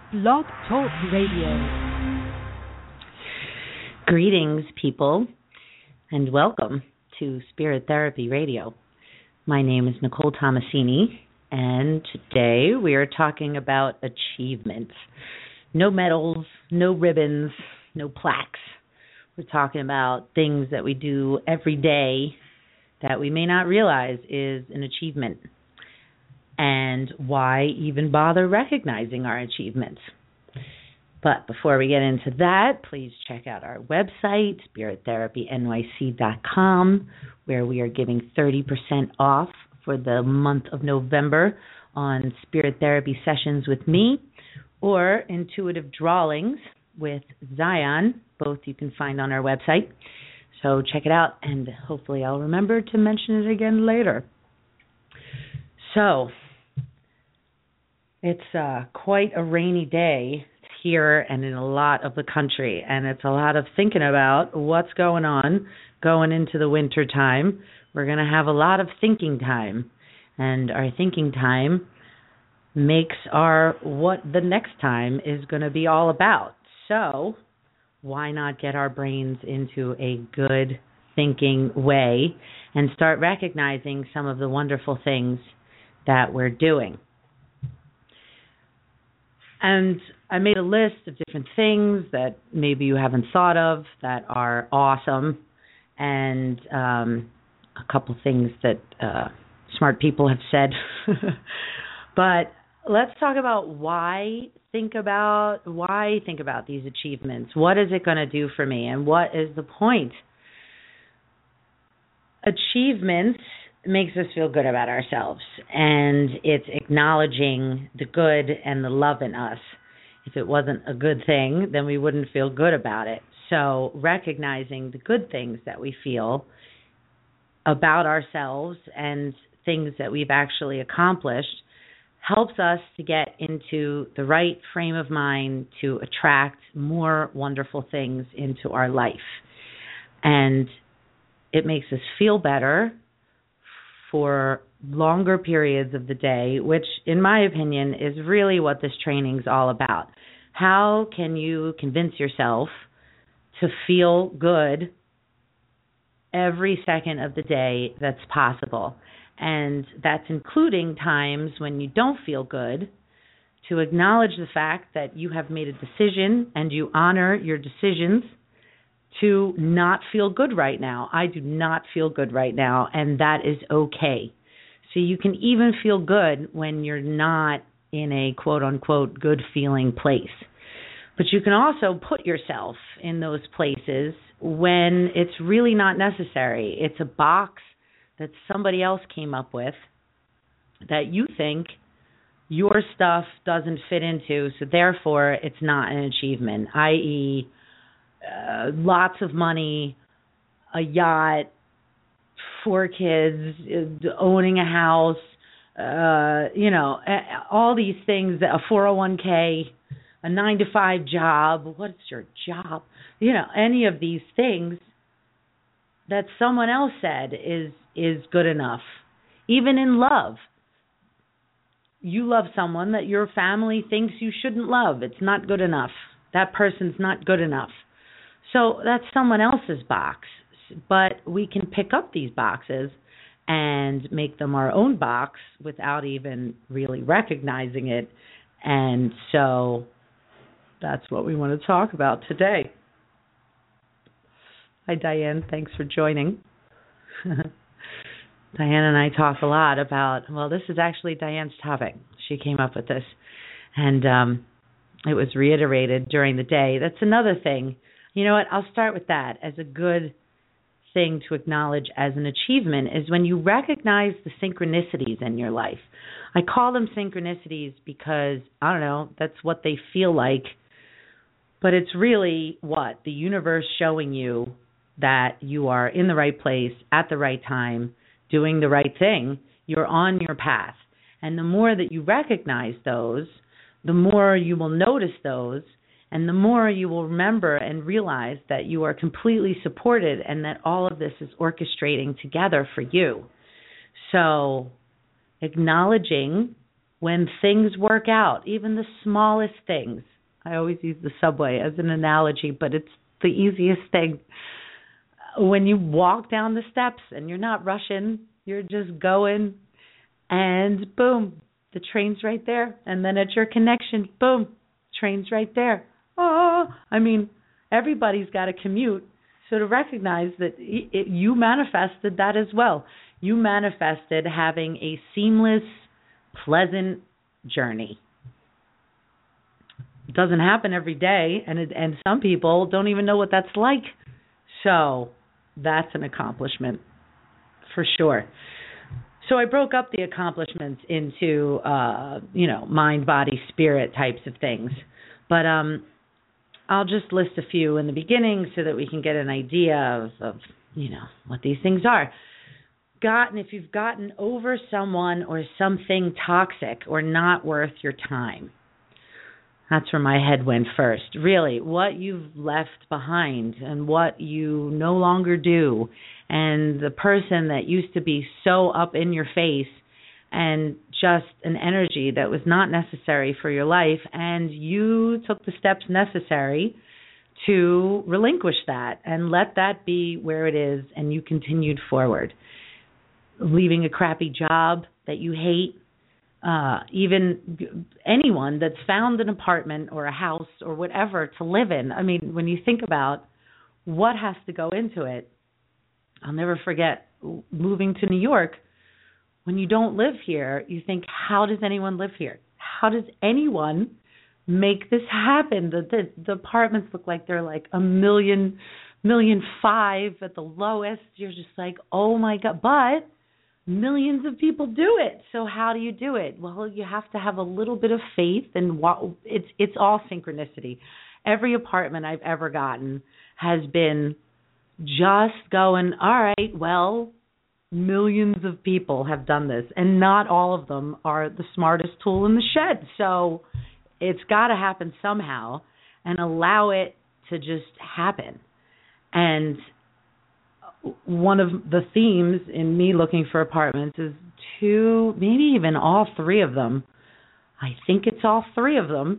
Blog Talk Radio. Greetings, people, and welcome to Spirit Therapy Radio. My name is Nicole Tomasini, and today we are talking about achievements. No medals, no ribbons, no plaques. We're talking about things that we do every day that we may not realize is an achievement, and why even bother recognizing our achievements. But before we get into that, please check out our website, spirittherapynyc.com, where we are giving 30% off for the month of November on spirit therapy sessions with me or intuitive drawings with Zion. Both you can find on our website. So check it out, and hopefully I'll remember to mention it again later. So, it's quite a rainy day here and in a lot of the country, and it's a lot of thinking about what's going on going into the winter time. We're going to have a lot of thinking time, and our thinking time makes what the next time is going to be all about. So, why not get our brains into a good thinking way and start recognizing some of the wonderful things that we're doing? And I made a list of different things that maybe you haven't thought of that are awesome, and a couple things that smart people have said. But let's talk about why think about these achievements. What is it going to do for me, and what is the point? Achievements makes us feel good about ourselves, and it's acknowledging the good and the love in us. If it wasn't a good thing, then we wouldn't feel good about it. So recognizing the good things that we feel about ourselves and things that we've actually accomplished helps us to get into the right frame of mind to attract more wonderful things into our life. And it makes us feel better for longer periods of the day, which, in my opinion, is really what this training is all about. How can you convince yourself to feel good every second of the day that's possible? And that's including times when you don't feel good, to acknowledge the fact that you have made a decision and you honor your decisions to not feel good right now. I do not feel good right now, and that is okay. So you can even feel good when you're not in a quote-unquote good feeling place. But you can also put yourself in those places when it's really not necessary. It's a box that somebody else came up with that you think your stuff doesn't fit into, so therefore it's not an achievement, i.e., lots of money, a yacht, 4 kids, owning a house, all these things, a 401k, a 9-to-5 job. What's your job? Any of these things that someone else said is good enough. Even in love, you love someone that your family thinks you shouldn't love. It's not good enough. That person's not good enough. So that's someone else's box, but we can pick up these boxes and make them our own box without even really recognizing it. And so that's what we want to talk about today. Hi, Diane. Thanks for joining. Diane and I talk a lot about, this is actually Diane's topic. She came up with this, and it was reiterated during the day. That's another thing. You know what? I'll start with that as a good thing to acknowledge as an achievement is when you recognize the synchronicities in your life. I call them synchronicities because, I don't know, that's what they feel like. But it's really what? The universe showing you that you are in the right place at the right time, doing the right thing. You're on your path. And the more that you recognize those, the more you will notice those, and the more you will remember and realize that you are completely supported and that all of this is orchestrating together for you. So acknowledging when things work out, even the smallest things. I always use the subway as an analogy, but it's the easiest thing. When you walk down the steps and you're not rushing, you're just going, and boom, the train's right there. And then at your connection, boom, train's right there. Oh, I mean, everybody's got to commute. So to recognize that you manifested that as well. You manifested having a seamless, pleasant journey. It doesn't happen every day, and some people don't even know what that's like. So that's an accomplishment for sure. So I broke up the accomplishments into, mind, body, spirit types of things. But I'll just list a few in the beginning so that we can get an idea of what these things are. If you've gotten over someone or something toxic or not worth your time. That's where my head went first. Really, what you've left behind and what you no longer do, and the person that used to be so up in your face and just an energy that was not necessary for your life, and you took the steps necessary to relinquish that and let that be where it is, and you continued forward. Leaving a crappy job that you hate, even anyone that's found an apartment or a house or whatever to live in. I mean, when you think about what has to go into it, I'll never forget moving to New York. When you don't live here, you think, how does anyone live here? How does anyone make this happen? The apartments look like they're like $1.5 million at the lowest. You're just like, oh my God. But millions of people do it. So how do you do it? Well, you have to have a little bit of faith, and it's all synchronicity. Every apartment I've ever gotten has been just going, all right, well, millions of people have done this, and not all of them are the smartest tool in the shed. So it's got to happen somehow, and allow it to just happen. And one of the themes in me looking for apartments is two, maybe even all three of them. I think it's all three of them.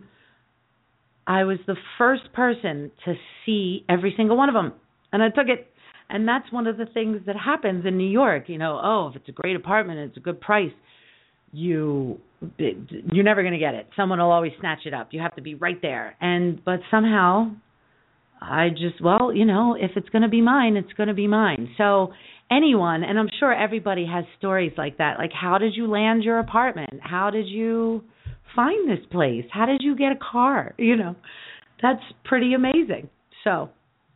I was the first person to see every single one of them, and I took it. And that's one of the things that happens in New York. If it's a great apartment and it's a good price, you're never going to get it. Someone will always snatch it up. You have to be right there. But somehow I just, if it's going to be mine, it's going to be mine. So anyone, and I'm sure everybody has stories like that. Like, how did you land your apartment? How did you find this place? How did you get a car? That's pretty amazing. So,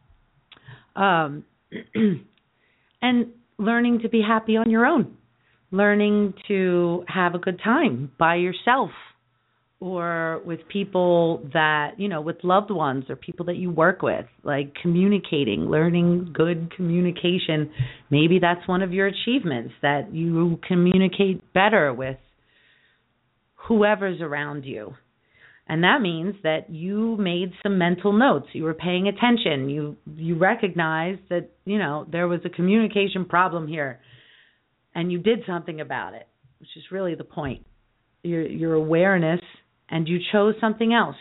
and learning to be happy on your own, learning to have a good time by yourself or with people that, with loved ones or people that you work with, like communicating, learning good communication. Maybe that's one of your achievements, that you communicate better with whoever's around you. And that means that you made some mental notes. You were paying attention. You recognized that, there was a communication problem here, and you did something about it, which is really the point. Your awareness, and you chose something else.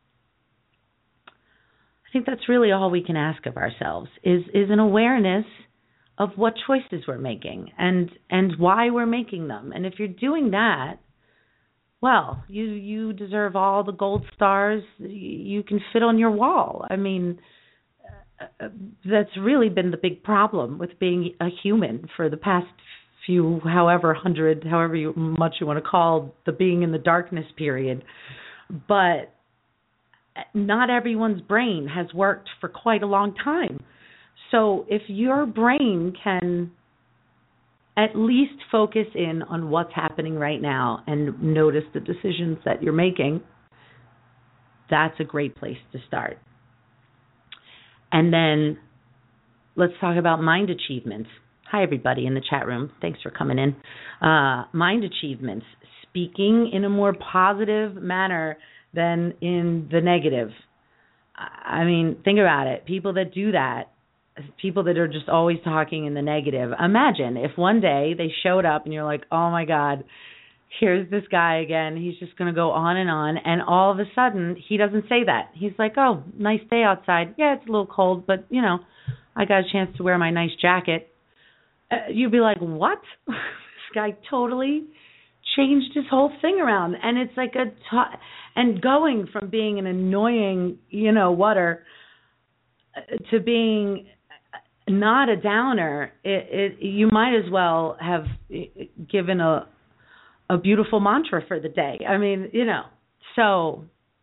I think that's really all we can ask of ourselves is an awareness of what choices we're making and why we're making them. And if you're doing that, well, you deserve all the gold stars you can fit on your wall. I mean, that's really been the big problem with being a human for the past few, however much you want to call the being in the darkness period. But not everyone's brain has worked for quite a long time. So if your brain can at least focus in on what's happening right now and notice the decisions that you're making, that's a great place to start. And then let's talk about mind achievements. Hi, everybody in the chat room. Thanks for coming in. Mind achievements, speaking in a more positive manner than in the negative. I mean, think about it. People that do that, people that are just always talking in the negative. Imagine if one day they showed up and you're like, oh my God, here's this guy again. He's just going to go on. And all of a sudden, he doesn't say that. He's like, oh, nice day outside. Yeah, it's a little cold, but, I got a chance to wear my nice jacket. You'd be like, what? This guy totally changed his whole thing around. And it's like and going from being an annoying, whatter, to being not a downer, you might as well have given a beautiful mantra for the day. I mean, so,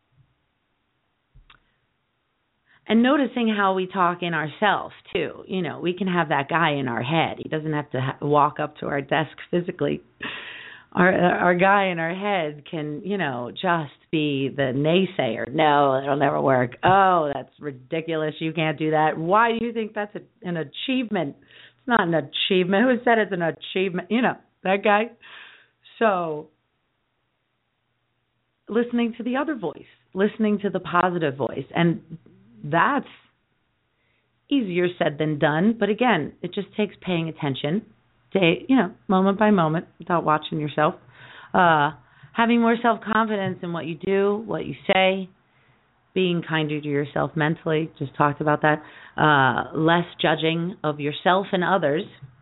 and noticing how we talk in ourselves too. We can have that guy in our head. He doesn't have to walk up to our desk physically. Our guy in our head can, just be the naysayer. No, it'll never work. Oh, that's ridiculous. You can't do that. Why do you think that's an achievement? It's not an achievement. Who said it's an achievement? That guy. So, listening to the other voice, listening to the positive voice. And that's easier said than done. But again, it just takes paying attention, moment by moment, without watching yourself. Having more self-confidence in what you do, what you say, being kinder to yourself mentally, just talked about that. Less judging of yourself and others.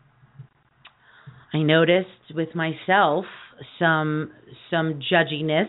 I noticed with myself some judginess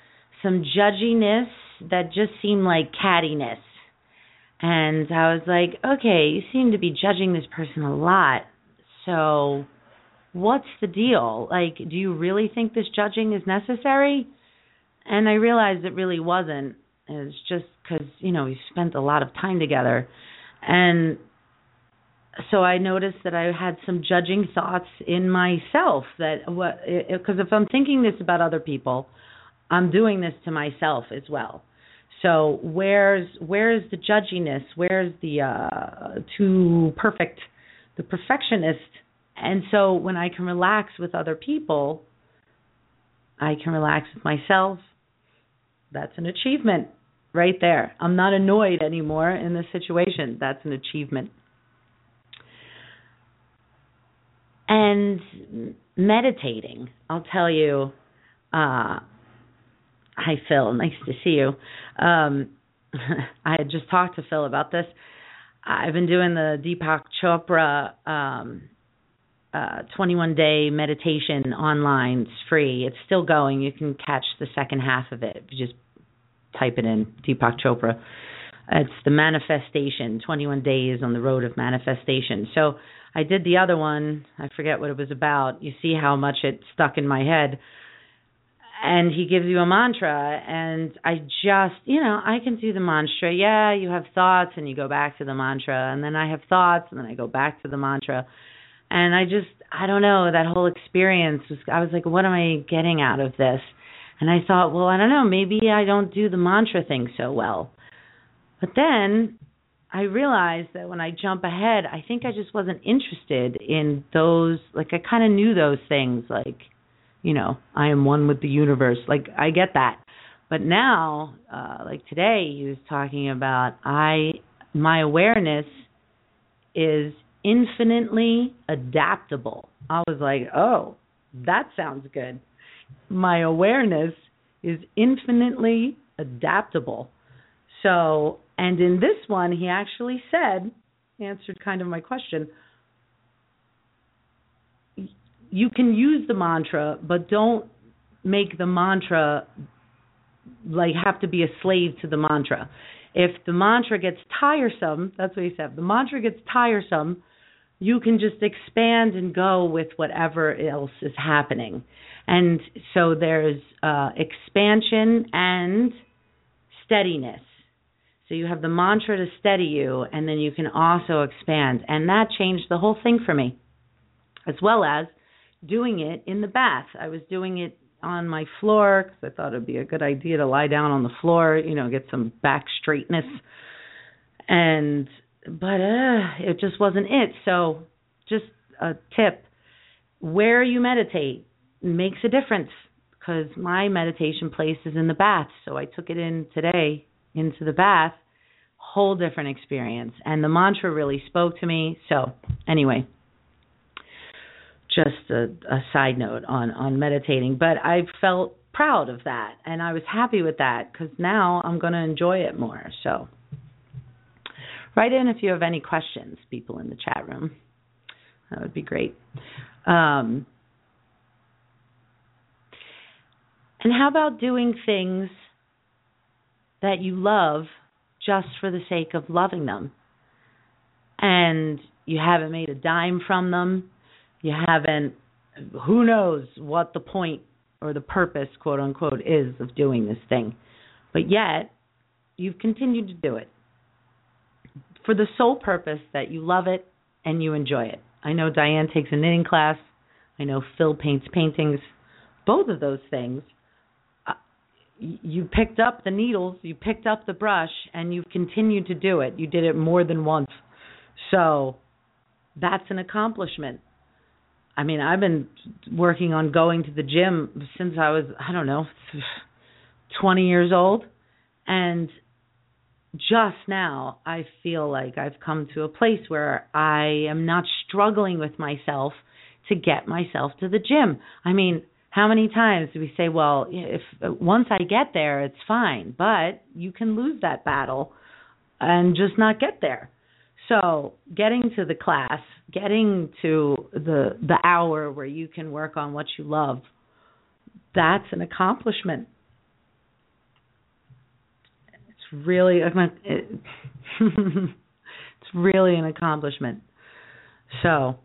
that just seemed like cattiness. And I was like, okay, you seem to be judging this person a lot. So what's the deal? Like, do you really think this judging is necessary? And I realized it really wasn't. It was just because, we spent a lot of time together. And so I noticed that I had some judging thoughts in myself because if I'm thinking this about other people, I'm doing this to myself as well. So where's the judginess? Where's the the perfectionist? And so when I can relax with other people, I can relax with myself. That's an achievement right there. I'm not annoyed anymore in this situation. That's an achievement. And meditating, I'll tell you, hi Phil, nice to see you. I had just talked to Phil about this. I've been doing the Deepak Chopra 21-day meditation online. It's free. It's still going. You can catch the second half of it if you just type it in, Deepak Chopra. It's the manifestation, 21 days on the road of manifestation. So I did the other one. I forget what it was about. You see how much it stuck in my head. And he gives you a mantra, and I just, I can do the mantra. Yeah, you have thoughts, and you go back to the mantra, and then I have thoughts, and then I go back to the mantra. And I don't know, that whole experience, I was like, what am I getting out of this? And I thought, well, I don't know, maybe I don't do the mantra thing so well. But then I realized that when I jump ahead, I think I just wasn't interested in those, like I kind of knew those things, like, I am one with the universe. Like, I get that. But now, like today, he was talking about my awareness is infinitely adaptable. I was like, oh, that sounds good. My awareness is infinitely adaptable. So, and in this one, he actually answered kind of my question, you can use the mantra, but don't make the mantra have to be a slave to the mantra. If the mantra gets tiresome, that's what he said, if the mantra gets tiresome, you can just expand and go with whatever else is happening. And so there's expansion and steadiness. So you have the mantra to steady you, and then you can also expand. And that changed the whole thing for me, as well as doing it in the bath. I was doing it on my floor because I thought it would be a good idea to lie down on the floor, get some back straightness. But it just wasn't it. So just a tip, where you meditate makes a difference, because my meditation place is in the bath. So I took it in today into the bath, whole different experience. And the mantra really spoke to me. So anyway, just a side note on meditating. But I felt proud of that, and I was happy with that because now I'm going to enjoy it more. So write in if you have any questions, people in the chat room. That would be great. And how about doing things that you love just for the sake of loving them? And you haven't made a dime from them. You haven't, who knows what the point or the purpose, quote unquote, is of doing this thing. But yet, you've continued to do it for the sole purpose that you love it and you enjoy it. I know Diane takes a knitting class. I know Phil paints paintings. Both of those things, you picked up the needles, you picked up the brush, and you've continued to do it. You did it more than once. So that's an accomplishment. I mean, I've been working on going to the gym since I was, 20 years old. And just now, I feel like I've come to a place where I am not struggling with myself to get myself to the gym. I mean, how many times do we say, well, if once I get there, it's fine. But you can lose that battle and just not get there. So getting to the class, getting to the hour where you can work on what you love, that's an accomplishment. It's really it's really an accomplishment. So,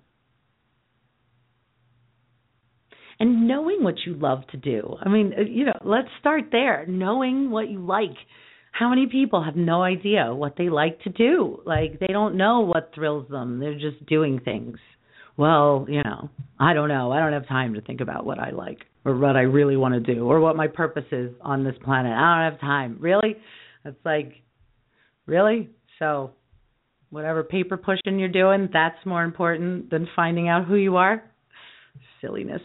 and knowing what you love to do. I mean, let's start there. Knowing what you like. How many people have no idea what they like to do? Like, they don't know what thrills them. They're just doing things. Well, I don't know. I don't have time to think about what I like or what I really want to do or what my purpose is on this planet. I don't have time. Really? It's like, really? So whatever paper pushing you're doing, that's more important than finding out who you are? Silliness.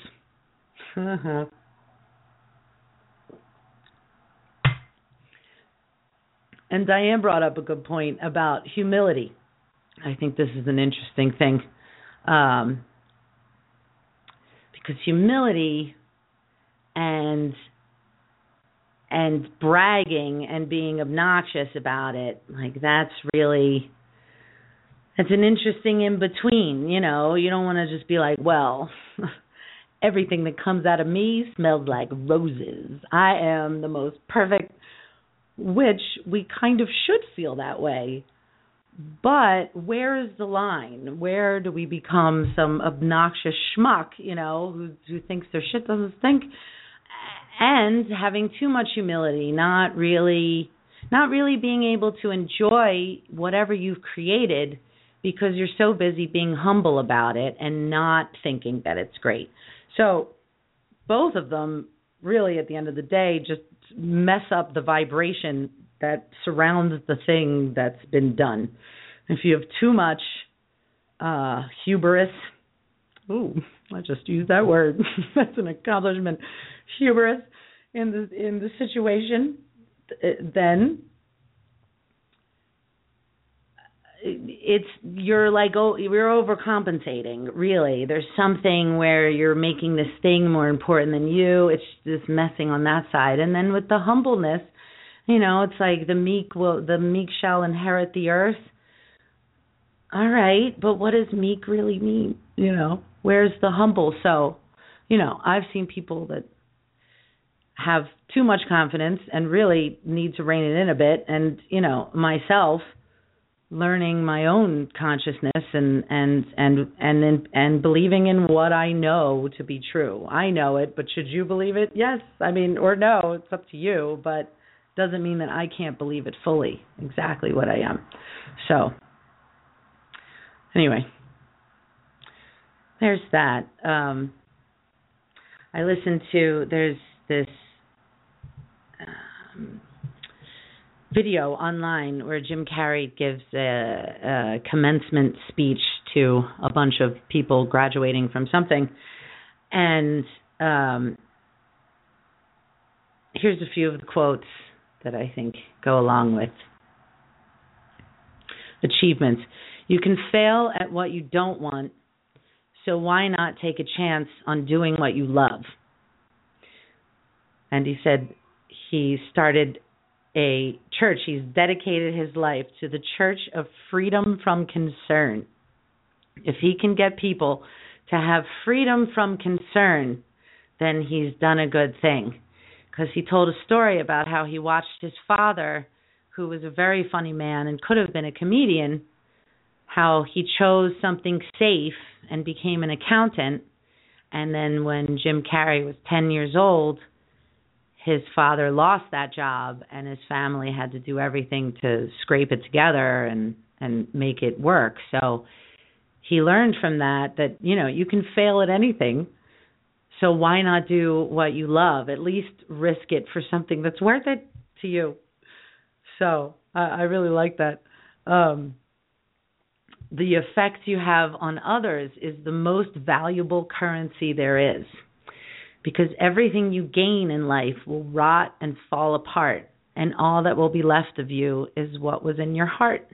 And Diane brought up a good point about humility. I think this is an interesting thing. Because humility and bragging and being obnoxious about it, like that's an interesting in between. You don't want to just be like, well, everything that comes out of me smells like roses. I am the most perfect, which we kind of should feel that way. But where is the line? Where do we become some obnoxious schmuck, who thinks their shit doesn't stink? And having too much humility, not really being able to enjoy whatever you've created because you're so busy being humble about it and not thinking that it's great. So both of them really at the end of the day just mess up the vibration that surrounds the thing that's been done. If you have too much hubris, I just used that word. That's an accomplishment. Hubris in the situation, then you're overcompensating. Really, there's something where you're making this thing more important than you. It's just messing on that side. And then with the humbleness, it's like the meek shall inherit the earth. All right, but what does meek really mean? Where's the humble? So, I've seen people that have too much confidence and really need to rein it in a bit. And, myself learning my own consciousness and believing in what I know to be true. I know it, but should you believe it? Yes. Or no, it's up to you, but doesn't mean that I can't believe it fully, exactly what I am. So, anyway, there's that. I listened to, there's this video online where Jim Carrey gives a commencement speech to a bunch of people graduating from something. And here's a few of the quotes that I think go along with achievements. You can fail at what you don't want So why not take a chance on doing what you love? And he said he started a church. He's dedicated his life to the Church of Freedom from Concern. If he can get people to have freedom from concern, then he's done a good thing. Because he told a story about how he watched his father, who was a very funny man and could have been a comedian, how he chose something safe and became an accountant. And then when Jim Carrey was 10 years old, his father lost that job, and his family had to do everything to scrape it together and make it work. So he learned from that, you can fail at anything. So why not do what you love? At least risk it for something that's worth it to you. So I really like that. The effect you have on others is the most valuable currency there is. Because everything you gain in life will rot and fall apart, and all that will be left of you is what was in your heart.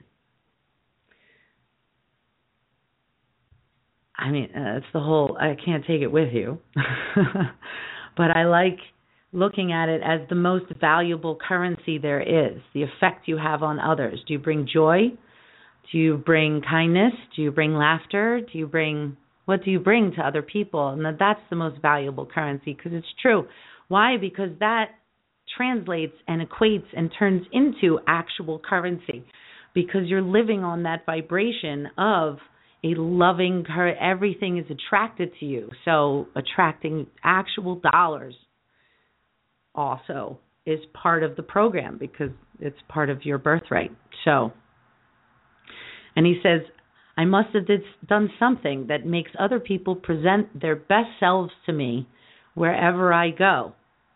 I mean, it's the whole, I can't take it with you. But I like looking at it as the most valuable currency there is, the effect you have on others. Do you bring joy? Do you bring kindness? Do you bring laughter? What do you bring to other people? And that's the most valuable currency, because it's true. Why? Because that translates and equates and turns into actual currency, because you're living on that vibration of a loving, everything is attracted to you. So attracting actual dollars also is part of the program, because it's part of your birthright. So, and he says, I must have done something that makes other people present their best selves to me wherever I go.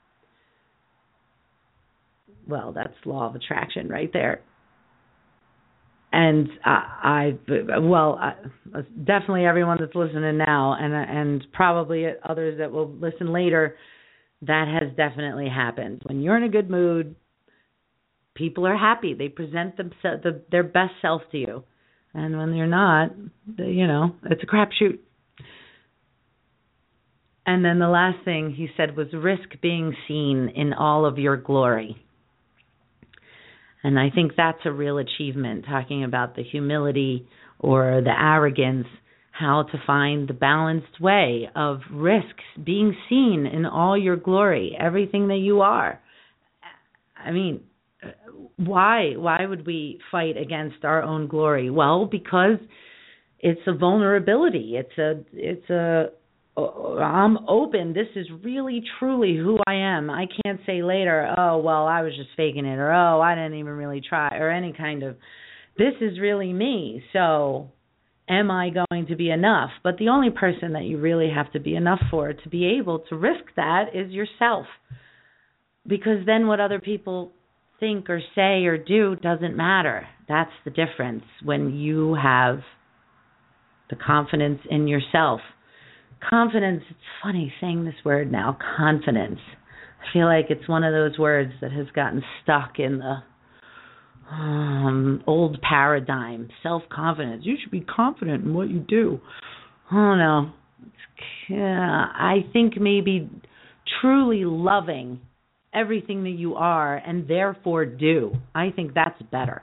Well, that's law of attraction right there. And definitely everyone that's listening now, and probably others that will listen later, that has definitely happened. When you're in a good mood, people are happy. They present their best self to you. And when you're not, it's a crapshoot. And then the last thing he said was risk being seen in all of your glory. And I think that's a real achievement, talking about the humility or the arrogance, how to find the balanced way of risks, being seen in all your glory, everything that you are. I mean, why would we fight against our own glory? Well, because it's a vulnerability. It's a I'm open. This is really truly who I am. I can't say later, oh, well, I was just faking it, or oh, I didn't even really try, or any kind of, this is really me. So am I going to be enough? But the only person that you really have to be enough for to be able to risk that is yourself. Because then what other people think or say or do doesn't matter. That's the difference when you have the confidence in yourself. Confidence, it's funny saying this word now, confidence. I feel like it's one of those words that has gotten stuck in the old paradigm. Self-confidence. You should be confident in what you do. Oh, no. I think maybe truly loving everything that you are and therefore do. I think that's better.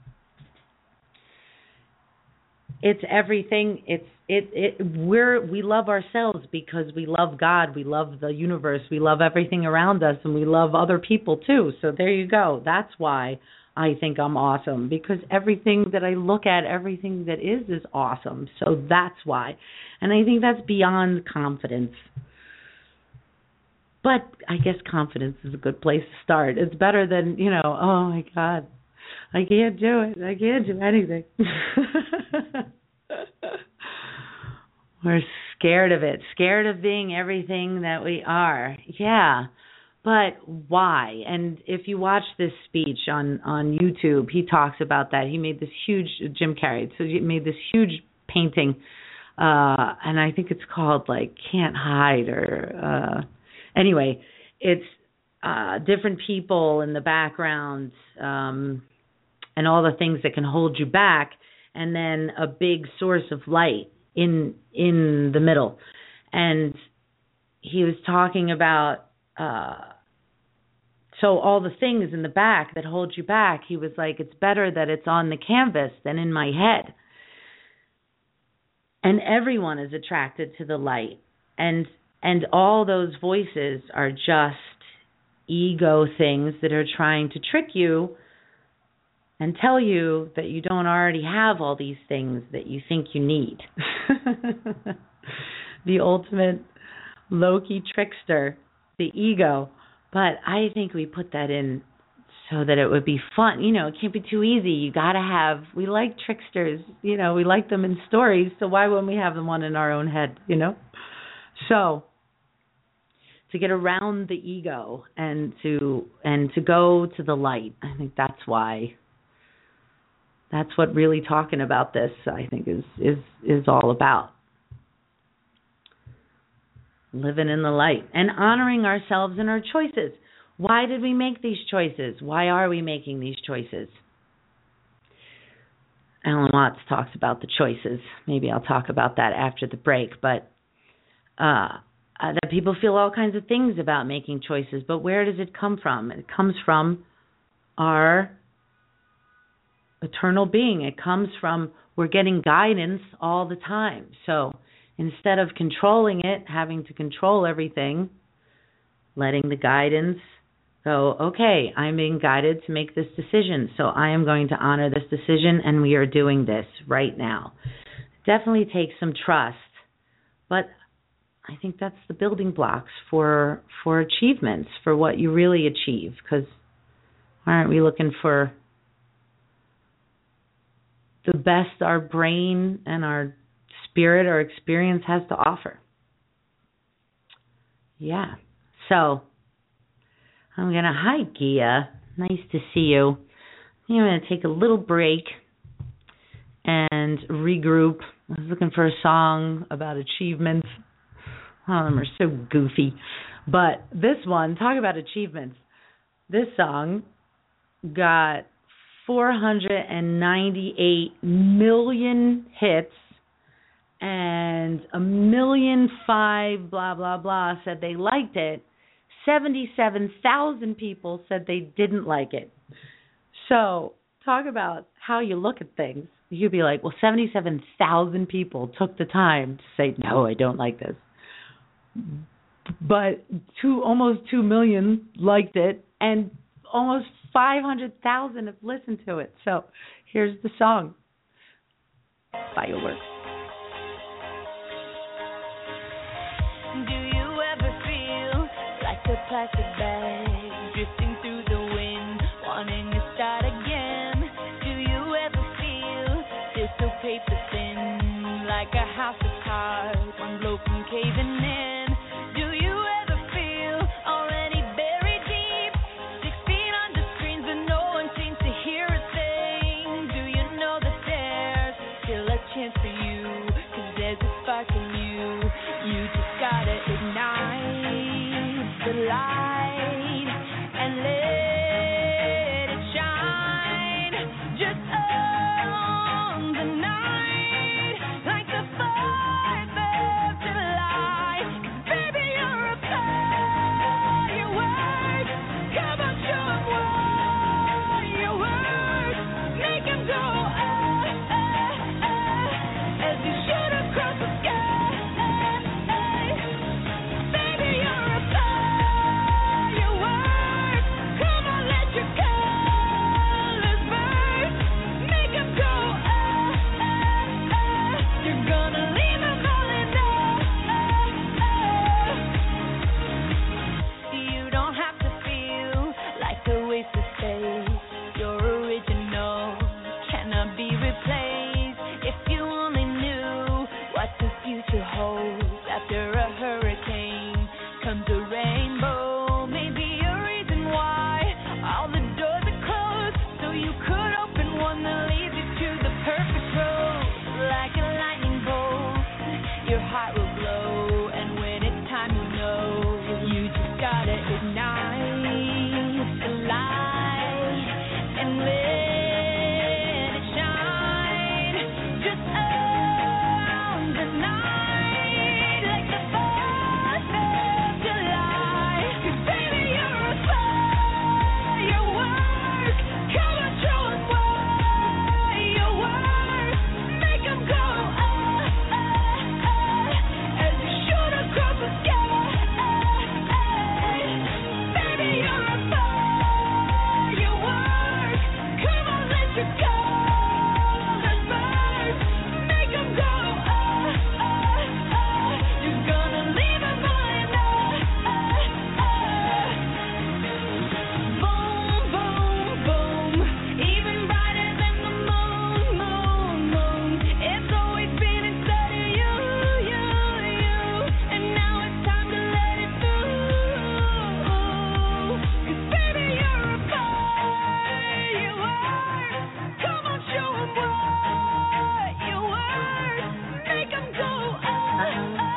It's everything. We love ourselves because we love God, we love the universe, we love everything around us, and we love other people too. So there you go. That's why I think I'm awesome, because everything that I look at, everything that is awesome. So that's why. And I think that's beyond confidence. But I guess confidence is a good place to start. It's better than, oh my God, I can't do it. I can't do anything. We're scared of it, scared of being everything that we are. Yeah, but why? And if you watch this speech on YouTube, he talks about that. He made this huge, Jim Carrey, so he made this huge painting, and I think it's called, Can't Hide, or anyway, it's different people in the background, and all the things that can hold you back, and then a big source of light. in the middle. And he was talking about so all the things in the back that hold you back, he was like, it's better that it's on the canvas than in my head. And everyone is attracted to the light. And all those voices are just ego things that are trying to trick you and tell you that you don't already have all these things that you think you need. The ultimate low-key trickster, the ego. But I think we put that in so that it would be fun. You know, it can't be too easy. You got to have, we like tricksters, you know, we like them in stories, so why wouldn't we have them one in our own head, you know? So, to get around the ego and to go to the light, I think that's why, that's what really talking about this, I think, is all about. Living in the light and honoring ourselves and our choices. Why did we make these choices? Why are we making these choices? Alan Watts talks about the choices. Maybe I'll talk about that after the break. But that people feel all kinds of things about making choices. But where does it come from? It comes from our eternal being. It comes from, we're getting guidance all the time. So instead of controlling it, having to control everything, letting the guidance go, okay, I'm being guided to make this decision, so I am going to honor this decision, and we are doing this right now. Definitely takes some trust, but I think that's the building blocks for achievements, for what you really achieve, because aren't we looking for the best our brain and our spirit or experience has to offer? Yeah. So, I'm going to, hi, Gia. Nice to see you. I'm going to take a little break and regroup. I was looking for a song about achievements. All of them are so goofy. But this one, talk about achievements. This song got 498 million hits, and 1,000,005 blah, blah, blah said they liked it. 77,000 people said they didn't like it. So talk about how you look at things. You'd be like, well, 77,000 people took the time to say, no, I don't like this. But almost 2 million liked it, and almost 500,000 have listened to it. So here's the song. Fireworks. A plastic bag drifting through the wind, wanting to start again. Do you ever feel still so paper thin, like a house of cards, one blow from caving in? Do you ever feel already buried deep, 6 feet under screens but no one seems to hear a thing? Do you know that there's still a chance for you, 'cause there's a spark in you, you just gotta ignite the light and let it shine just on the night, like the 4th of July.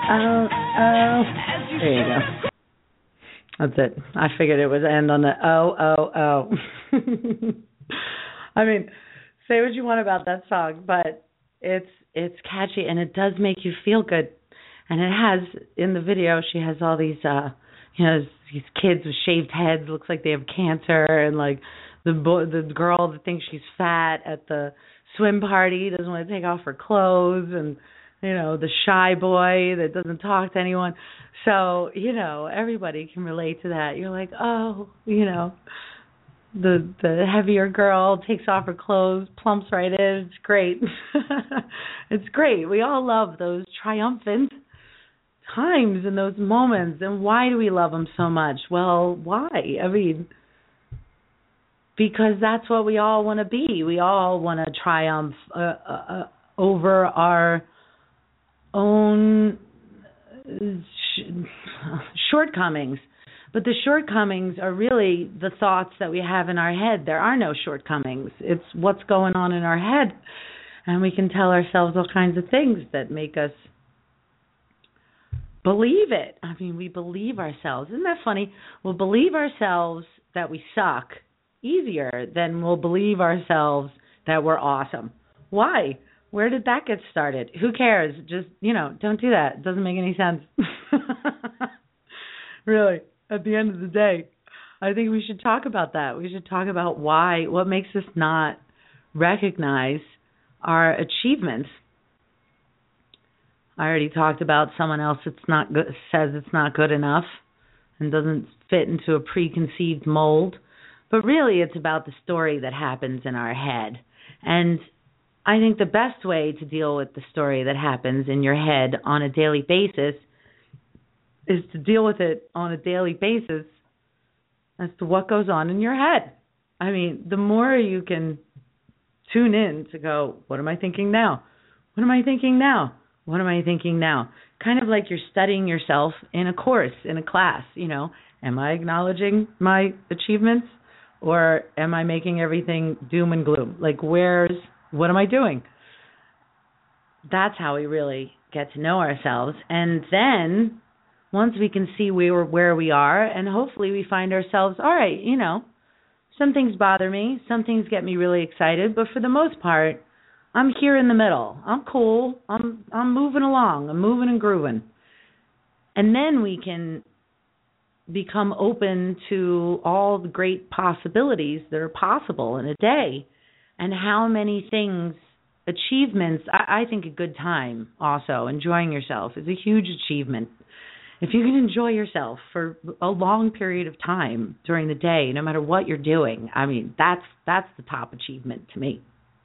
oh, oh. There you go. That's it. I figured it would end on the oh. I mean, say what you want about that song, but it's catchy and it does make you feel good. And it has, in the video, she has all these these kids with shaved heads, looks like they have cancer, and like the girl that thinks she's fat at the swim party doesn't want to take off her clothes, and the shy boy that doesn't talk to anyone. So, everybody can relate to that. You're like, oh, the heavier girl takes off her clothes, plumps right in. It's great. It's great. We all love those triumphant times and those moments. And why do we love them so much? Well, why? I mean, because that's what we all want to be. We all want to triumph over our own shortcomings. But the shortcomings are really the thoughts that we have in our head. There are no shortcomings. It's what's going on in our head. And we can tell ourselves all kinds of things that make us believe it. I mean, we believe ourselves. Isn't that funny? We'll believe ourselves that we suck easier than we'll believe ourselves that we're awesome. Why? Where did that get started? Who cares? Just, don't do that. It doesn't make any sense. Really, at the end of the day, I think we should talk about that. We should talk about what makes us not recognize our achievements. I already talked about someone else that's not good, says it's not good enough and doesn't fit into a preconceived mold. But really, it's about the story that happens in our head. And I think the best way to deal with the story that happens in your head on a daily basis is to deal with it on a daily basis as to what goes on in your head. I mean, the more you can tune in to go, what am I thinking now? What am I thinking now? What am I thinking now? Kind of like you're studying yourself in a course, in a class, Am I acknowledging my achievements, or am I making everything doom and gloom? Like, what am I doing? That's how we really get to know ourselves. And then once we can see where we are, and hopefully we find ourselves, all right, some things bother me, some things get me really excited, but for the most part, I'm here in the middle. I'm cool. I'm moving along. I'm moving and grooving. And then we can become open to all the great possibilities that are possible in a day, and how many things, achievements. I think a good time also, enjoying yourself, is a huge achievement. If you can enjoy yourself for a long period of time during the day, no matter what you're doing, I mean, that's the top achievement to me.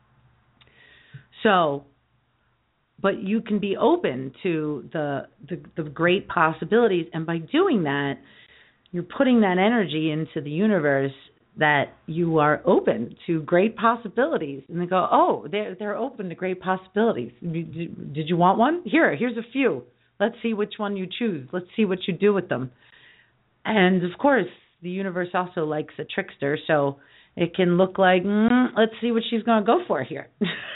So, but you can be open to the great possibilities, and by doing that, you're putting that energy into the universe that you are open to great possibilities. And they go, oh, they're open to great possibilities. Did you want one? Here's a few. Let's see which one you choose. Let's see what you do with them. And, of course, the universe also likes a trickster, so it can look like, let's see what she's going to go for here.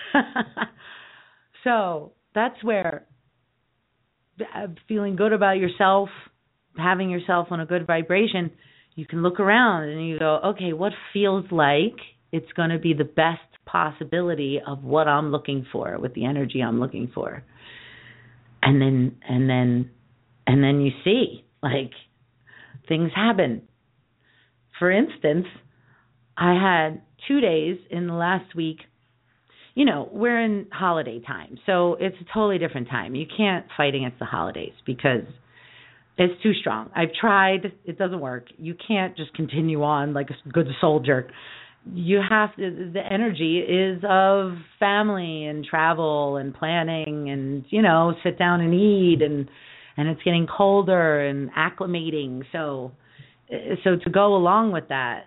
So that's where feeling good about yourself, having yourself on a good vibration, you can look around and you go, okay, what feels like it's going to be the best possibility of what I'm looking for with the energy I'm looking for. And then you see, like, things happen. For instance, I had 2 days in the last week. We're in holiday time, so it's a totally different time. You can't fight against the holidays because it's too strong. I've tried. It doesn't work. You can't just continue on like a good soldier. You have to, the energy is of family and travel and planning and, sit down and eat, and it's getting colder and acclimating. So to go along with that,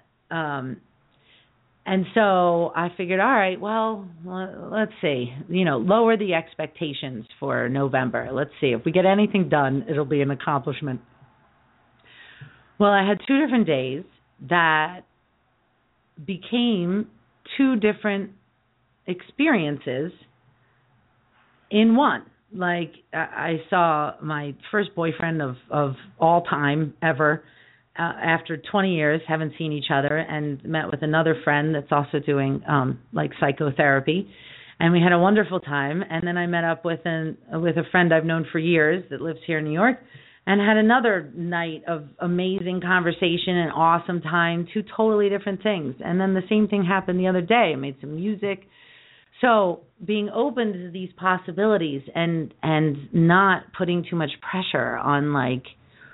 and so I figured, all right, well, let's see, lower the expectations for November. Let's see. If we get anything done, it'll be an accomplishment. Well, I had 2 different days that became 2 different experiences in one. like I saw my first boyfriend of all time ever after 20 years, haven't seen each other, and met with another friend that's also doing like psychotherapy, and we had a wonderful time. And then I met up with a friend I've known for years that lives here in New York, and had another night of amazing conversation and awesome time, two totally different things. And then the same thing happened the other day. I made some music. So being open to these possibilities and not putting too much pressure on like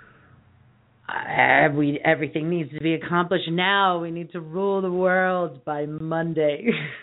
everything needs to be accomplished now. We need to rule the world by Monday.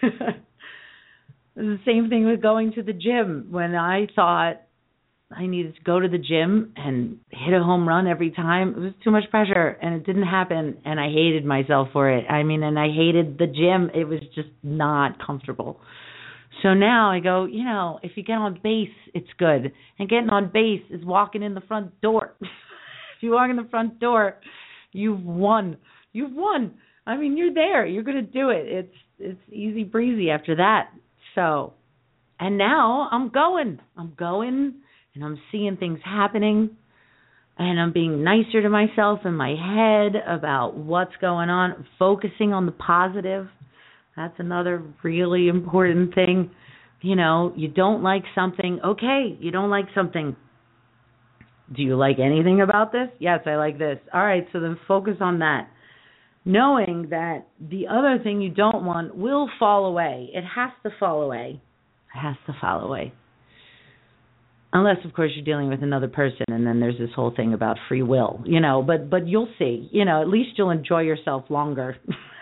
The same thing with going to the gym. When I thought I needed to go to the gym and hit a home run every time, it was too much pressure, and it didn't happen, and I hated myself for it. I mean, and I hated the gym. It was just not comfortable. So now I go, if you get on base, it's good. And getting on base is walking in the front door. If you walk in the front door, you've won. You've won. I mean, you're there. You're going to do it. It's easy breezy after that. So, and now I'm going, and I'm seeing things happening, and I'm being nicer to myself in my head about what's going on, focusing on the positive. That's another really important thing. You don't like something. Okay, you don't like something. Do you like anything about this? Yes, I like this. All right, so then focus on that. Knowing that the other thing you don't want will fall away. It has to fall away. It has to fall away. Unless, of course, you're dealing with another person, and then there's this whole thing about free will, But you'll see, at least you'll enjoy yourself longer,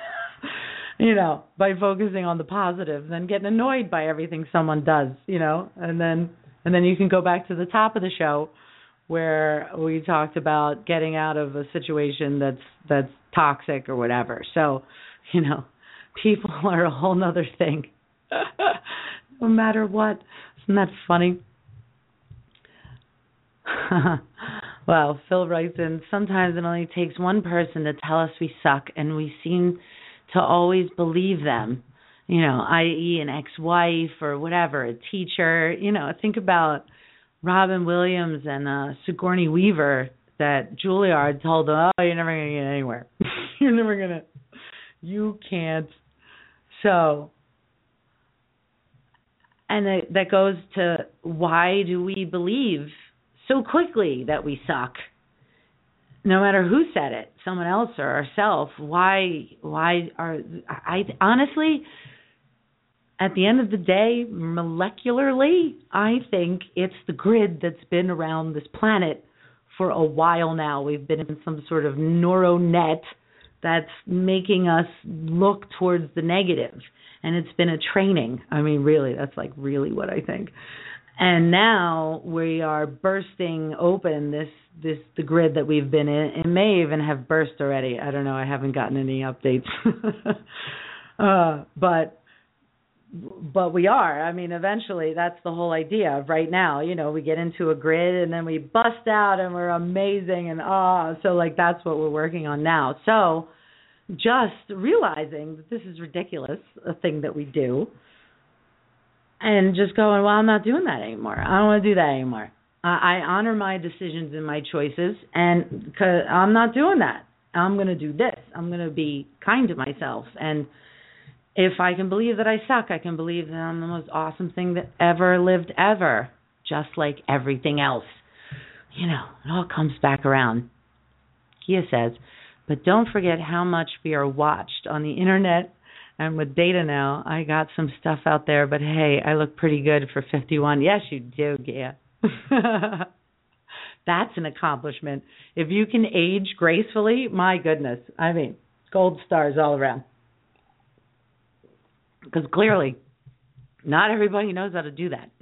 by focusing on the positive than getting annoyed by everything someone does, And then you can go back to the top of the show where we talked about getting out of a situation that's toxic or whatever. So, people are a whole nother thing, no matter what. Isn't that funny? Well, Phil writes in, sometimes it only takes one person to tell us we suck, and we seem to always believe them, i.e. an ex-wife or whatever, a teacher. Think about Robin Williams and Sigourney Weaver, that Juilliard told them, you're never going to get anywhere. You can't. So, and that goes to, why do we believe so quickly that we suck? No matter who said it, someone else or ourselves. Why I honestly, at the end of the day, molecularly, I think it's the grid that's been around this planet for a while now. We've been in some sort of neural net that's making us look towards the negative. And it's been a training. I mean, really, that's like really what I think. And now we are bursting open the grid that we've been in. It may even have burst already. I don't know. I haven't gotten any updates. But we are. I mean, eventually, that's the whole idea of right now. We get into a grid and then we bust out and we're amazing and so like that's what we're working on now. So just realizing that this is ridiculous, a thing that we do. And just going, I'm not doing that anymore. I don't want to do that anymore. I honor my decisions and my choices, and because I'm not doing that. I'm going to do this. I'm going to be kind to myself. And if I can believe that I suck, I can believe that I'm the most awesome thing that ever lived ever, just like everything else. It all comes back around. Kia says, but don't forget how much we are watched on the internet. And with data now, I got some stuff out there, but hey, I look pretty good for 51. Yes, you do, yeah. That's an accomplishment. If you can age gracefully, my goodness. I mean, gold stars all around. Because clearly, not everybody knows how to do that.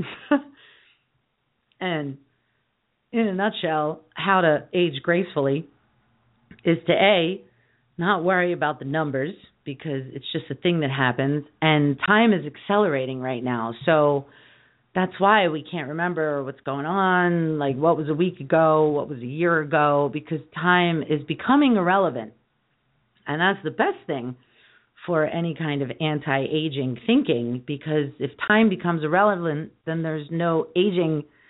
And in a nutshell, how to age gracefully is to A, not worry about the numbers, because it's just a thing that happens, and time is accelerating right now. So that's why we can't remember what's going on, like what was a week ago, what was a year ago, because time is becoming irrelevant. And that's the best thing for any kind of anti-aging thinking, because if time becomes irrelevant, then there's no aging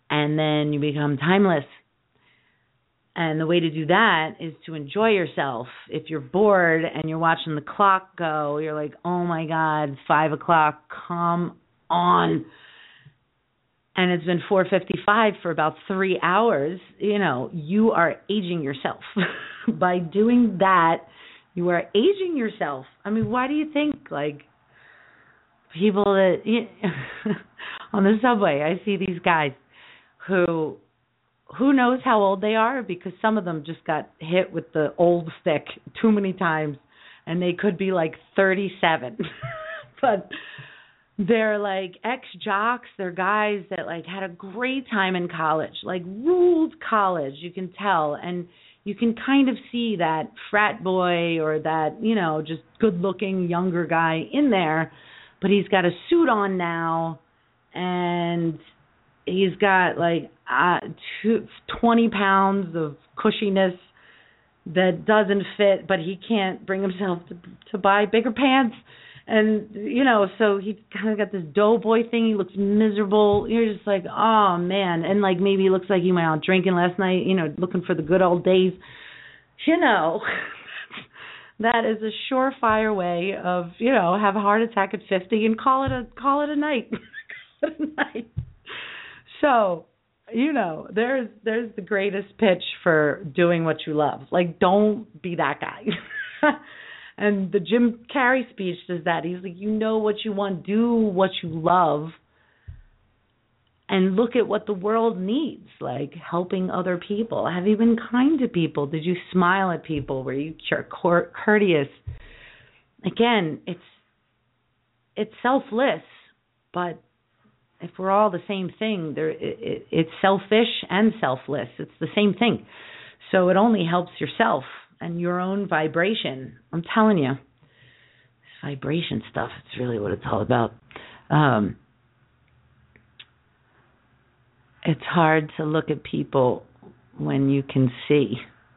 and then you become timeless. And the way to do that is to enjoy yourself. If you're bored and you're watching the clock go, you're like, oh my God, 5 o'clock, come on. And it's been 4:55 for about 3 hours. You are aging yourself. By doing that, you are aging yourself. I mean, why do you think, like, people that, on the subway, I see these guys who knows how old they are, because some of them just got hit with the old stick too many times, and they could be like 37. But they're like ex-jocks. They're guys that like had a great time in college, like ruled college, you can tell. And you can kind of see that frat boy or that, just good-looking younger guy in there. But he's got a suit on now, and he's got like 20 pounds of cushiness that doesn't fit, but he can't bring himself to buy bigger pants. And, so he kind of got this doughboy thing. He looks miserable. You're just like, oh, man. And, like, maybe he looks like he went out drinking last night, looking for the good old days. That is a surefire way of, have a heart attack at 50 and call it a night. Call it a night. So, there's the greatest pitch for doing what you love. Like, don't be that guy. And the Jim Carrey speech does that. He's like, what you want, do what you love, and look at what the world needs, like helping other people. Have you been kind to people? Did you smile at people? Were you courteous? Again, it's selfless, but if we're all the same thing, it's selfish and selfless. It's the same thing. So it only helps yourself and your own vibration. I'm telling you, this vibration stuff, it's really what it's all about. It's hard to look at people when you can see.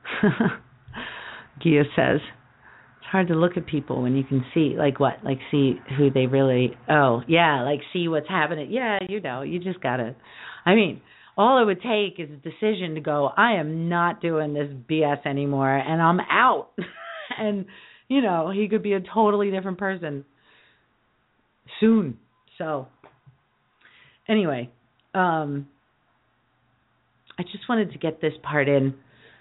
Gia says, it's hard to look at people when you can see. Like what? Like see who they really, like see what's happening. Yeah, you just got to, all it would take is a decision to go, I am not doing this BS anymore, and I'm out. And, he could be a totally different person soon. So, anyway, I just wanted to get this part in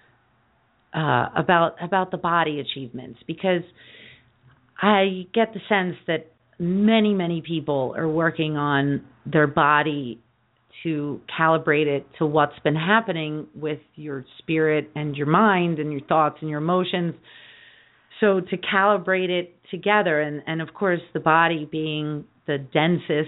about the body achievements, because I get the sense that many, many people are working on their body to calibrate it to what's been happening with your spirit and your mind and your thoughts and your emotions. So to calibrate it together, and of course the body being the densest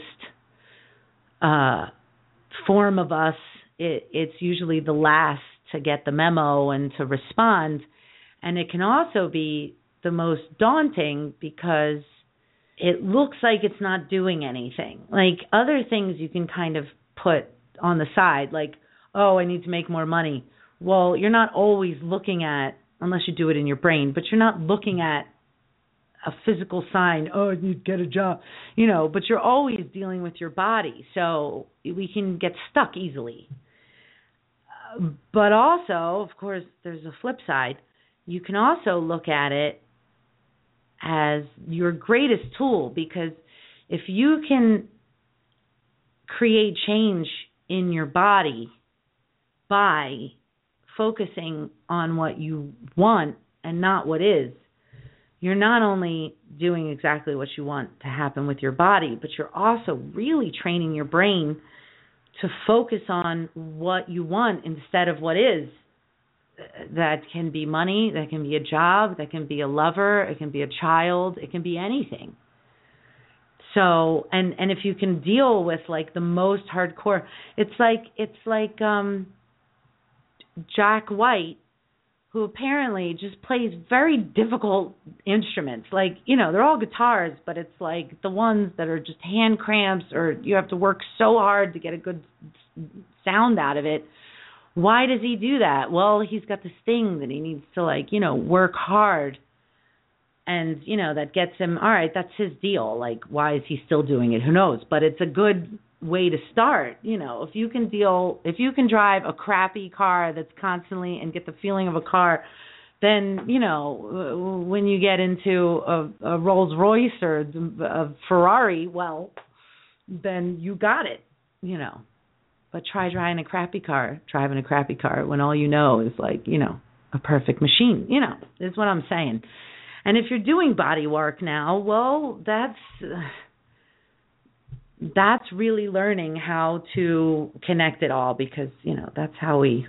form of us, it's usually the last to get the memo and to respond. And it can also be the most daunting because it looks like it's not doing anything. Like other things you can kind of put on the side, like, oh, I need to make more money. Well, you're not always looking at, unless you do it in your brain, but you're not looking at a physical sign, oh, I need to get a job, but you're always dealing with your body. So we can get stuck easily. But also, of course, there's a flip side. You can also look at it as your greatest tool, because if you can create change in your body by focusing on what you want and not what is, you're not only doing exactly what you want to happen with your body, but you're also really training your brain to focus on what you want instead of what is. That can be money, that can be a job, that can be a lover, it can be a child, it can be anything. So, and if you can deal with like the most hardcore, it's like Jack White, who apparently just plays very difficult instruments. Like, they're all guitars, but it's like the ones that are just hand cramps, or you have to work so hard to get a good sound out of it. Why does he do that? Well, he's got this thing that he needs to work hard. And, that gets him, all right, that's his deal. Like, why is he still doing it? Who knows? But it's a good way to start. If you can drive a crappy car that's constantly and get the feeling of a car, then, when you get into a Rolls Royce or a Ferrari, well, then you got it, But try driving a crappy car when all you know is a perfect machine, is what I'm saying. And if you're doing body work now, well, that's really learning how to connect it all, because, that's how we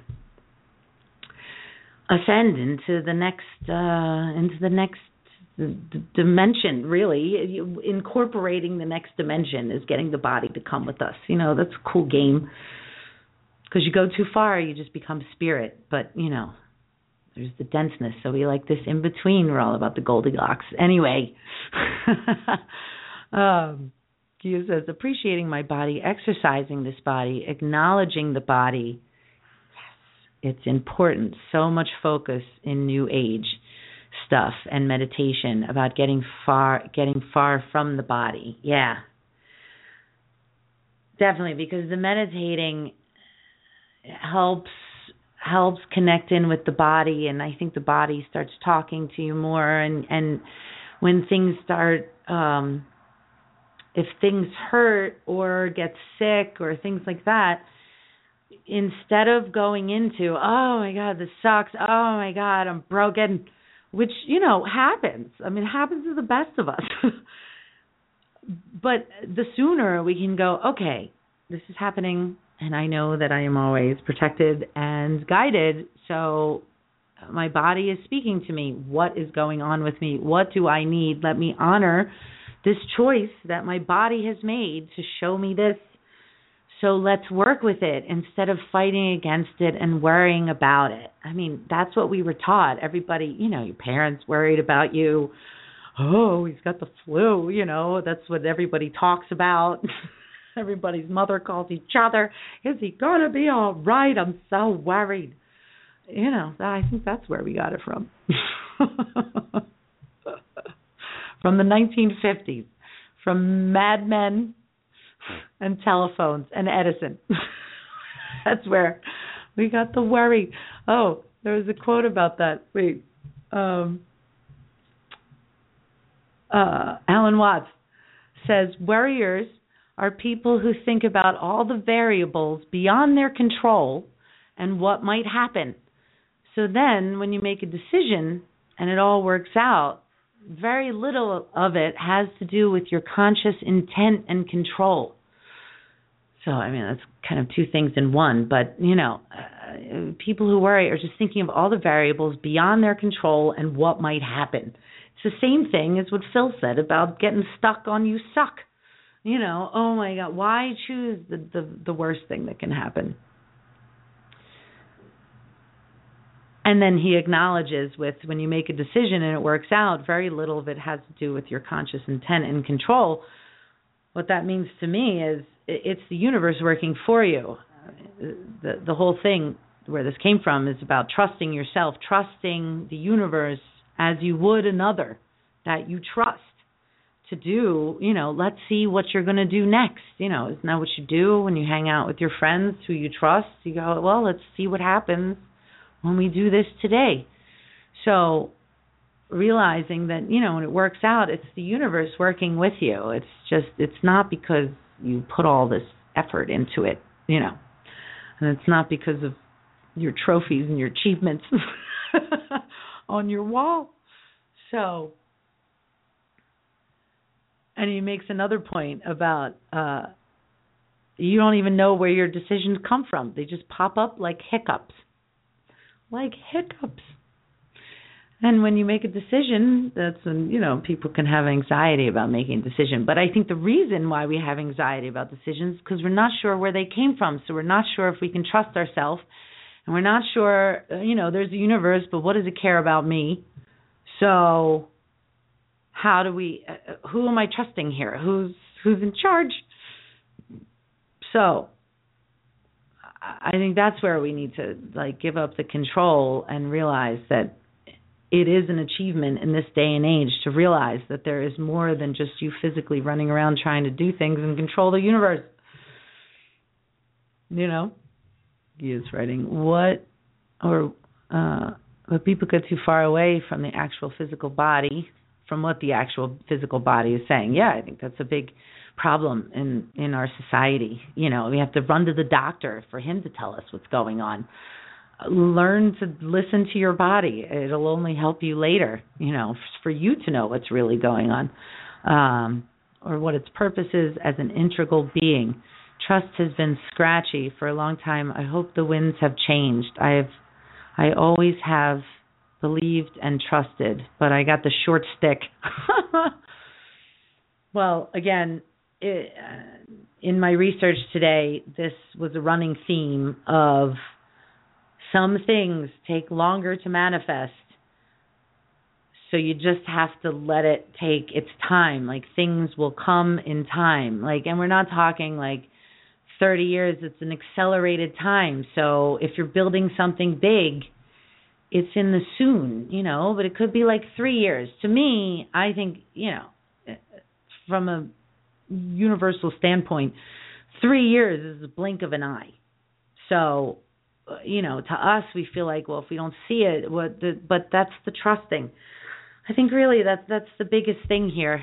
ascend into the next dimension, really. Incorporating the next dimension is getting the body to come with us. That's a cool game, because you go too far, you just become spirit. But, there's the denseness. So we like this in between. We're all about the Goldilocks. Anyway, Gia says, appreciating my body, exercising this body, acknowledging the body. Yes, it's important. So much focus in New Age stuff and meditation about getting far from the body. Yeah, definitely, because the meditating helps connect in with the body, and I think the body starts talking to you more, and when things start, if things hurt or get sick or things like that, instead of going into, oh my God, this sucks, oh my God, I'm broken, which, happens. I mean, it happens to the best of us. But the sooner we can go, okay, this is happening, and I know that I am always protected and guided, so my body is speaking to me. What is going on with me? What do I need? Let me honor this choice that my body has made to show me this. So let's work with it instead of fighting against it and worrying about it. I mean, that's what we were taught. Everybody, your parents worried about you. Oh, he's got the flu, that's what everybody talks about. Everybody's mother calls each other. Is he going to be all right? I'm so worried. I think that's where we got it from. From the 1950s. From Mad Men and telephones and Edison. That's where we got the worry. Oh, there was a quote about that. Wait. Alan Watts says, worriers are people who think about all the variables beyond their control and what might happen. So then when you make a decision and it all works out, very little of it has to do with your conscious intent and control. So, I mean, that's kind of two things in one. But, people who worry are just thinking of all the variables beyond their control and what might happen. It's the same thing as what Phil said about getting stuck on you suck. Oh my God, why choose the worst thing that can happen? And then he acknowledges when you make a decision and it works out, very little of it has to do with your conscious intent and control. What that means to me is it's the universe working for you. The whole thing where this came from is about trusting yourself, trusting the universe as you would another that you trust to do, let's see what you're going to do next. Isn't that what you do when you hang out with your friends who you trust? You go, well, let's see what happens when we do this today. So realizing that, when it works out, it's the universe working with you. It's not because you put all this effort into it, and it's not because of your trophies and your achievements on your wall. So, and he makes another point about you don't even know where your decisions come from. They just pop up like hiccups. And when you make a decision, that's when, people can have anxiety about making a decision. But I think the reason why we have anxiety about decisions is because we're not sure where they came from. So we're not sure if we can trust ourselves. And we're not sure, there's a universe, but what does it care about me? So how do we, who am I trusting here? Who's in charge? So I think that's where we need to give up the control and realize that it is an achievement in this day and age to realize that there is more than just you physically running around trying to do things and control the universe. He is writing, but people get too far away from the actual physical body, from what the actual physical body is saying. Yeah, I think that's a big problem in our society. We have to run to the doctor for him to tell us what's going on. Learn to listen to your body. It'll only help you later, for you to know what's really going on, or what its purpose is as an integral being. Trust has been scratchy for a long time. I hope the winds have changed. I always have believed and trusted, but I got the short stick. Well, again, in my research today, this was a running theme of some things take longer to manifest, so you just have to let it take its time. Like, things will come in time. And we're not talking 30 years. It's an accelerated time. So if you're building something big, it's in the soon, but it could be 3 years. To me, I think, from a universal standpoint, 3 years is a blink of an eye. So, to us, we feel if we don't see it, but that's the trusting. I think really that's the biggest thing here,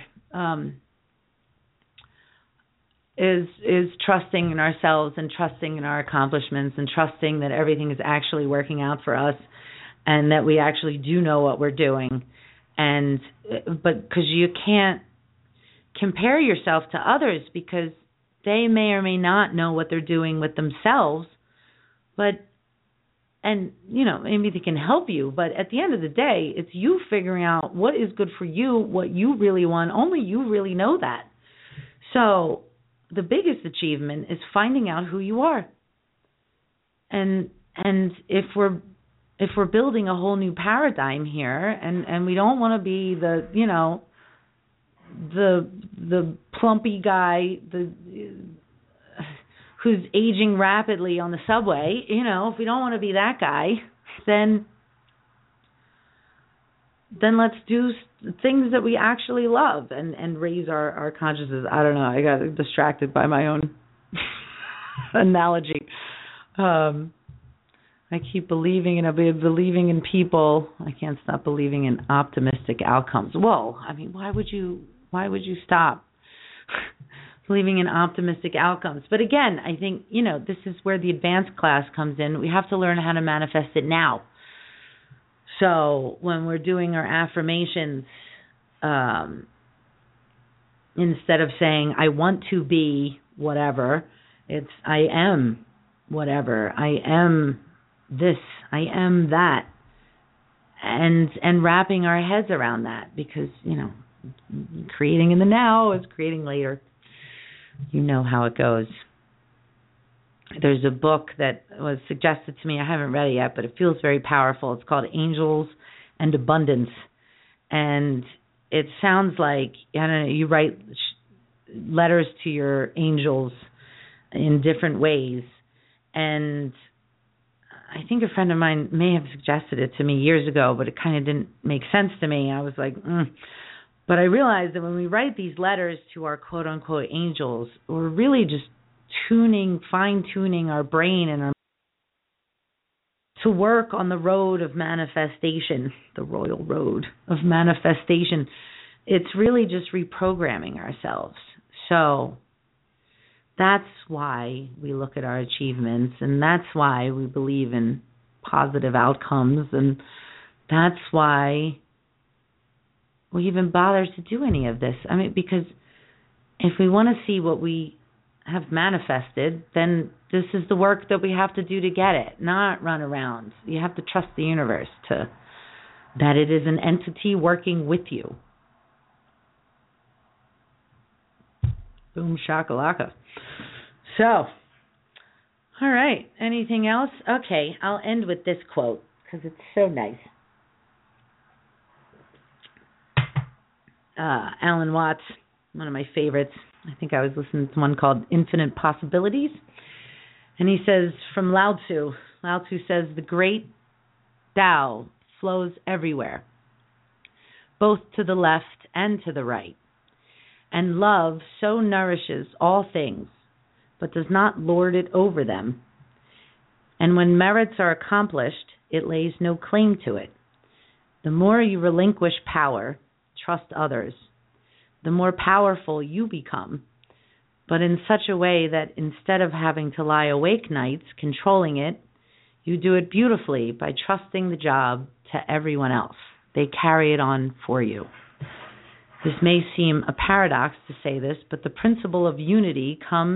is trusting in ourselves and trusting in our accomplishments and trusting that everything is actually working out for us and that we actually do know what we're doing. But because you can't compare yourself to others, because they may or may not know what they're doing with themselves, maybe they can help you, but at the end of the day, it's you figuring out what is good for you, what you really want. Only you really know that. So the biggest achievement is finding out who you are. And if we're building a whole new paradigm here, and we don't want to be the plumpy guy, who's aging rapidly on the subway, if we don't want to be that guy, then let's do things that we actually love and raise our consciousness. I don't know. I got distracted by my own analogy. I keep believing in people. I can't stop believing in optimistic outcomes. Well, why would you stop believing in optimistic outcomes? But again, I think, this is where the advanced class comes in. We have to learn how to manifest it now. So when we're doing our affirmations, instead of saying, I want to be whatever, it's I am whatever. I am this. I am that. And wrapping our heads around that, because, creating in the now is creating later. You know how it goes. There's a book that was suggested to me. I haven't read it yet, but it feels very powerful. It's called Angels and Abundance. And it sounds like, you write letters to your angels in different ways. And I think a friend of mine may have suggested it to me years ago, but it kind of didn't make sense to me. I was like, But I realized that when we write these letters to our quote-unquote angels, we're really just fine-tuning our brain and our to work on the road of manifestation, the royal road of manifestation. It's really just reprogramming ourselves. So that's why we look at our achievements, and that's why we believe in positive outcomes, and that's why we even bother to do any of this. Because if we want to see what we have manifested, then this is the work that we have to do to get it, not run around. You have to trust the universe that it is an entity working with you. Boom shakalaka. So, all right. Anything else? Okay, I'll end with this quote because it's so nice. Alan Watts, one of my favorites. I think I was listening to one called Infinite Possibilities. And he says, from Lao Tzu says, the great Tao flows everywhere, both to the left and to the right. And love so nourishes all things but does not lord it over them. And when merits are accomplished, it lays no claim to it. The more you relinquish power, trust others, the more powerful you become, but in such a way that instead of having to lie awake nights controlling it, you do it beautifully by trusting the job to everyone else. They carry it on for you. This may seem a paradox to say this, but the principle of unity,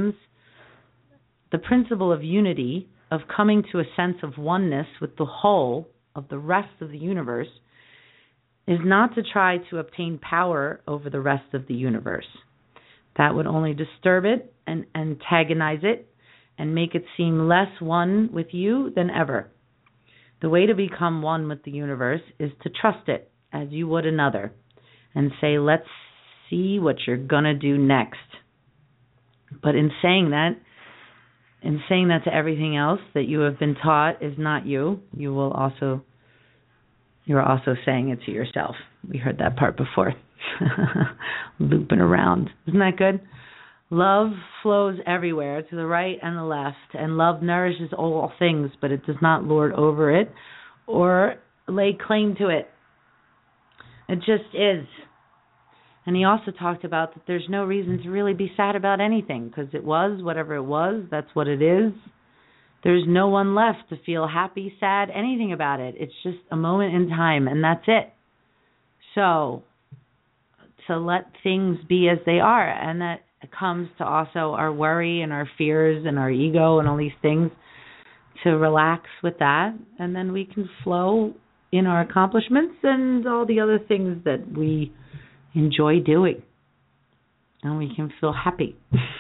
of coming to a sense of oneness with the whole of the rest of the universe, is not to try to obtain power over the rest of the universe. That would only disturb it and antagonize it and make it seem less one with you than ever. The way to become one with the universe is to trust it as you would another and say, let's see what you're going to do next. But in saying that to everything else that you have been taught is not you, you're also saying it to yourself. We heard that part before. Looping around. Isn't that good? Love flows everywhere, to the right and the left, and love nourishes all things, but it does not lord over it or lay claim to it. It just is. And he also talked about that there's no reason to really be sad about anything, because it was whatever it was, that's what it is. There's no one left to feel happy, sad, anything about it. It's just a moment in time, and that's it. So, to let things be as they are, and that comes to also our worry and our fears and our ego and all these things, to relax with that, and then we can flow in our accomplishments and all the other things that we enjoy doing, and we can feel happy.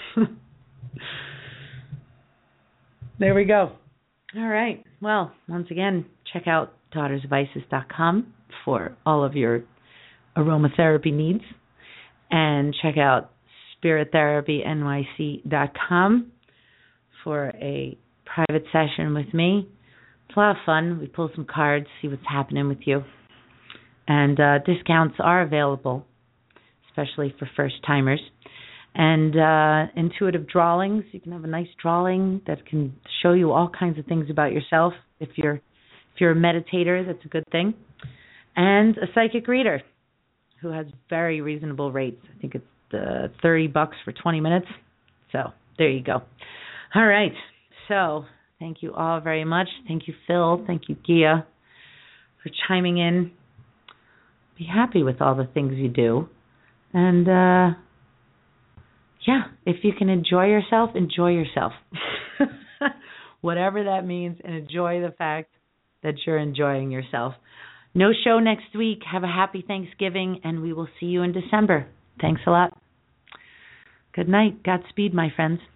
There we go. All right. Well, once again, check out daughtersofIsis.com for all of your aromatherapy needs, and check out spirittherapynyc.com for a private session with me. It's a lot of fun. We pull some cards, see what's happening with you. And discounts are available, especially for first-timers. And intuitive drawings. You can have a nice drawing that can show you all kinds of things about yourself. If you're a meditator, that's a good thing. And a psychic reader who has very reasonable rates. I think it's $30 for 20 minutes. So there you go. All right. So thank you all very much. Thank you, Phil. Thank you, Gia, for chiming in. Be happy with all the things you do. And, yeah, if you can enjoy yourself, enjoy yourself. Whatever that means, and enjoy the fact that you're enjoying yourself. No show next week. Have a happy Thanksgiving, and we will see you in December. Thanks a lot. Good night. Godspeed, my friends.